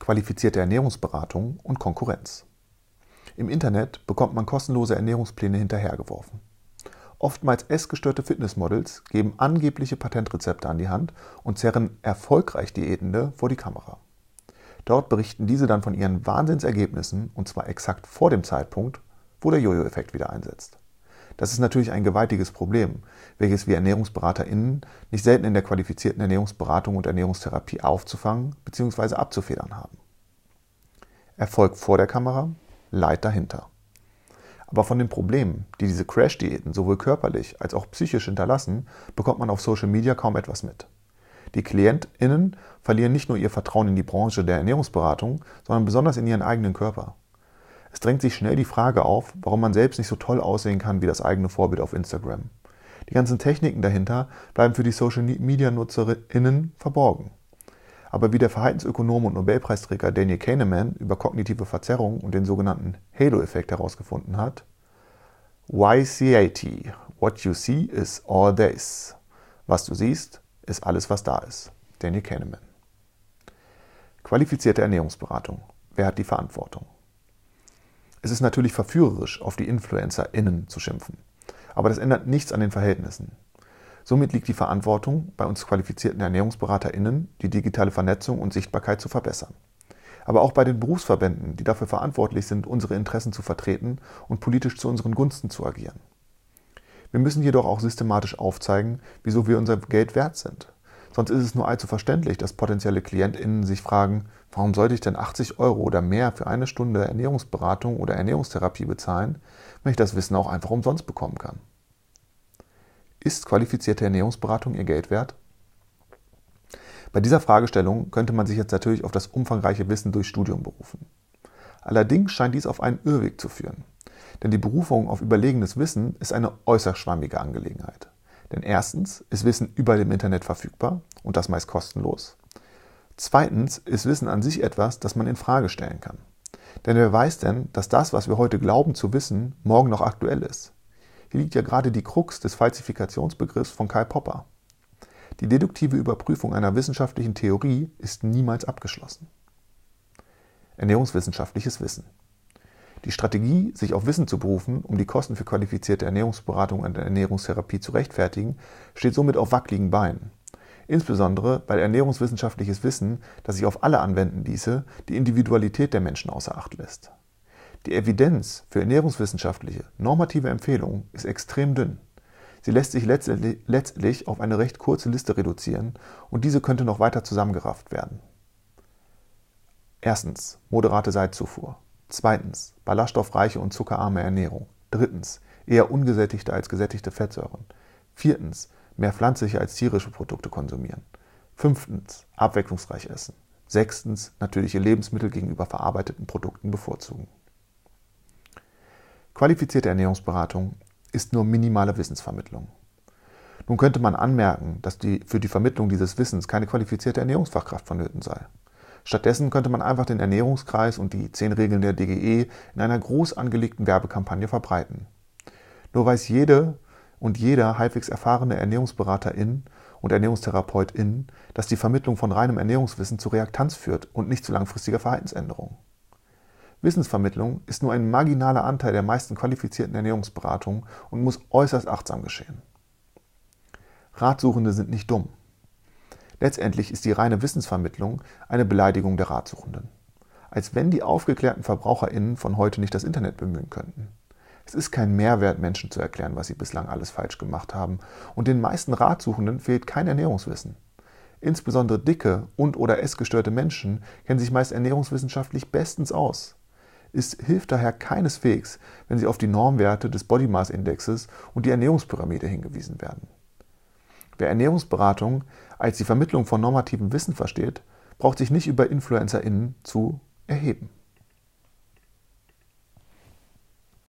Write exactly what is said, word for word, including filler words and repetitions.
qualifizierte Ernährungsberatung und Konkurrenz. Im Internet bekommt man kostenlose Ernährungspläne hinterhergeworfen. Oftmals essgestörte Fitnessmodels geben angebliche Patentrezepte an die Hand und zerren erfolgreich Diätende vor die Kamera. Dort berichten diese dann von ihren Wahnsinnsergebnissen, und zwar exakt vor dem Zeitpunkt, wo der Jojo-Effekt wieder einsetzt. Das ist natürlich ein gewaltiges Problem, welches wir ErnährungsberaterInnen nicht selten in der qualifizierten Ernährungsberatung und Ernährungstherapie aufzufangen bzw. abzufedern haben. Erfolg vor der Kamera, Leid dahinter. Aber von den Problemen, die diese Crash-Diäten sowohl körperlich als auch psychisch hinterlassen, bekommt man auf Social Media kaum etwas mit. Die KlientInnen verlieren nicht nur ihr Vertrauen in die Branche der Ernährungsberatung, sondern besonders in ihren eigenen Körper. Es drängt sich schnell die Frage auf, warum man selbst nicht so toll aussehen kann wie das eigene Vorbild auf Instagram. Die ganzen Techniken dahinter bleiben für die Social-Media-NutzerInnen verborgen. Aber wie der Verhaltensökonom und Nobelpreisträger Daniel Kahneman über kognitive Verzerrung und den sogenannten Halo-Effekt herausgefunden hat: Y C A T, what you see is all there is. Was du siehst, ist alles, was da ist. Daniel Kahneman. Qualifizierte Ernährungsberatung. Wer hat die Verantwortung? Es ist natürlich verführerisch, auf die InfluencerInnen zu schimpfen. Aber das ändert nichts an den Verhältnissen. Somit liegt die Verantwortung bei uns qualifizierten ErnährungsberaterInnen, die digitale Vernetzung und Sichtbarkeit zu verbessern. Aber auch bei den Berufsverbänden, die dafür verantwortlich sind, unsere Interessen zu vertreten und politisch zu unseren Gunsten zu agieren. Wir müssen jedoch auch systematisch aufzeigen, wieso wir unser Geld wert sind. Sonst ist es nur allzu verständlich, dass potenzielle KlientInnen sich fragen, warum sollte ich denn achtzig Euro oder mehr für eine Stunde Ernährungsberatung oder Ernährungstherapie bezahlen, wenn ich das Wissen auch einfach umsonst bekommen kann? Ist qualifizierte Ernährungsberatung ihr Geld wert? Bei dieser Fragestellung könnte man sich jetzt natürlich auf das umfangreiche Wissen durch Studium berufen. Allerdings scheint dies auf einen Irrweg zu führen. Denn die Berufung auf überlegenes Wissen ist eine äußerst schwammige Angelegenheit. Denn erstens ist Wissen überall im Internet verfügbar und das meist kostenlos. Zweitens ist Wissen an sich etwas, das man in Frage stellen kann. Denn wer weiß denn, dass das, was wir heute glauben zu wissen, morgen noch aktuell ist? Hier liegt ja gerade die Krux des Falsifikationsbegriffs von Karl Popper. Die deduktive Überprüfung einer wissenschaftlichen Theorie ist niemals abgeschlossen. Ernährungswissenschaftliches Wissen. Die Strategie, sich auf Wissen zu berufen, um die Kosten für qualifizierte Ernährungsberatung und Ernährungstherapie zu rechtfertigen, steht somit auf wackeligen Beinen. Insbesondere, weil ernährungswissenschaftliches Wissen, das sich auf alle anwenden ließe, die Individualität der Menschen außer Acht lässt. Die Evidenz für ernährungswissenschaftliche, normative Empfehlungen ist extrem dünn. Sie lässt sich letztendlich, letztlich auf eine recht kurze Liste reduzieren und diese könnte noch weiter zusammengerafft werden. Erstens, moderate Salzzufuhr. Zweitens, ballaststoffreiche und zuckerarme Ernährung. Drittens, eher ungesättigte als gesättigte Fettsäuren. Viertens, mehr pflanzliche als tierische Produkte konsumieren. Fünftens, abwechslungsreich essen. Sechstens, natürliche Lebensmittel gegenüber verarbeiteten Produkten bevorzugen. Qualifizierte Ernährungsberatung ist nur minimale Wissensvermittlung. Nun könnte man anmerken, dass die, für die Vermittlung dieses Wissens keine qualifizierte Ernährungsfachkraft vonnöten sei. Stattdessen könnte man einfach den Ernährungskreis und die zehn Regeln der D G E in einer groß angelegten Werbekampagne verbreiten. Nur weiß jede und jeder halbwegs erfahrene Ernährungsberaterin und Ernährungstherapeutin, dass die Vermittlung von reinem Ernährungswissen zu Reaktanz führt und nicht zu langfristiger Verhaltensänderung. Wissensvermittlung ist nur ein marginaler Anteil der meisten qualifizierten Ernährungsberatungen und muss äußerst achtsam geschehen. Ratsuchende sind nicht dumm. Letztendlich ist die reine Wissensvermittlung eine Beleidigung der Ratsuchenden. Als wenn die aufgeklärten VerbraucherInnen von heute nicht das Internet bemühen könnten. Es ist kein Mehrwert, Menschen zu erklären, was sie bislang alles falsch gemacht haben, und den meisten Ratsuchenden fehlt kein Ernährungswissen. Insbesondere dicke und oder essgestörte Menschen kennen sich meist ernährungswissenschaftlich bestens aus. Es hilft daher keineswegs, wenn sie auf die Normwerte des Body Mass Indexes und die Ernährungspyramide hingewiesen werden. Wer Ernährungsberatung als die Vermittlung von normativem Wissen versteht, braucht sich nicht über InfluencerInnen zu erheben.